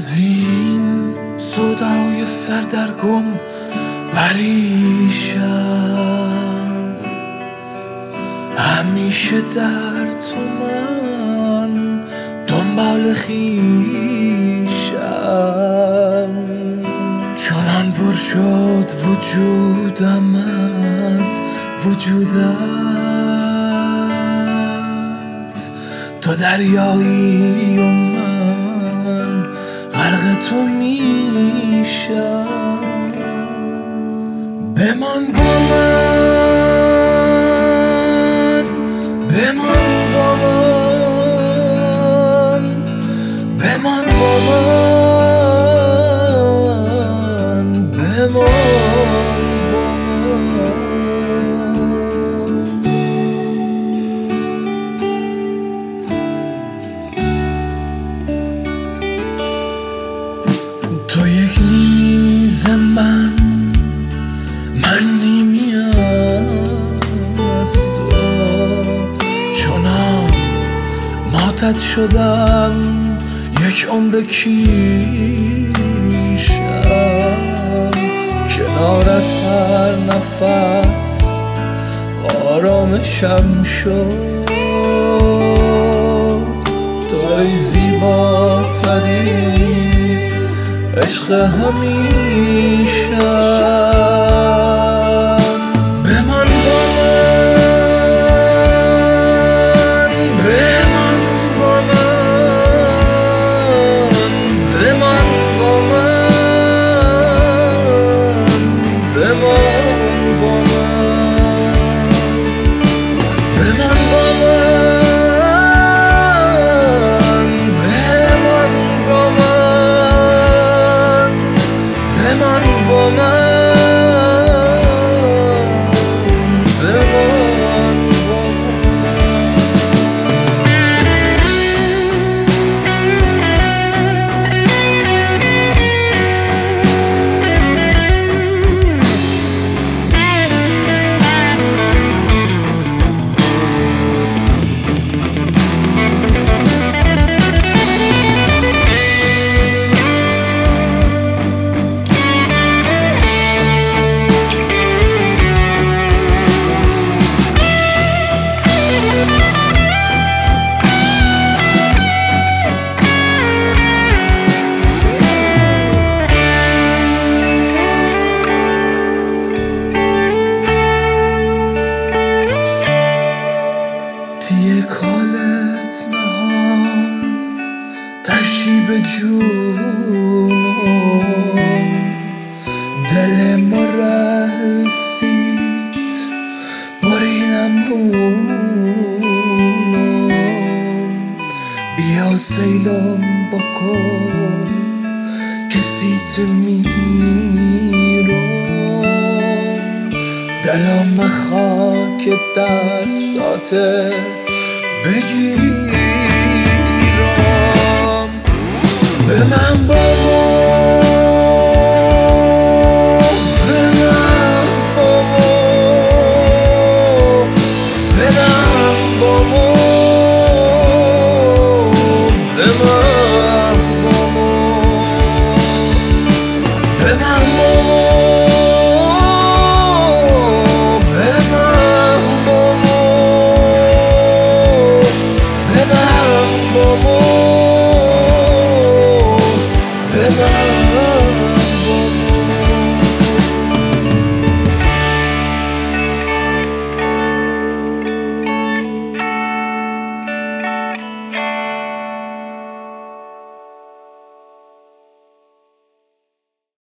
از این صدای سردرگم پریشم، همیشه در تو من دنبال خویشم. چنان پر شد وجودم از وجودت، تو دریایی و من غرق تو میشم. بمان با من، بمان با من، بمان با من، بمان با من. تو یک نیمی ز من نیمی از تو، چنان ماتت شدم یک عمر کیشم. کنارت هر نفس آرامشم شد، توی زیباترین عشق همیشم. بمان با من، بمان با من، بمان با من، بمان با من، بمان با من، بمان با من، بمان با من. کالت نهان در شیب جونم، دل ما رسید بریدم اونم. بیا سیلم بکن کسیت میرم، دلم خاک دستاته بگیرم. به من با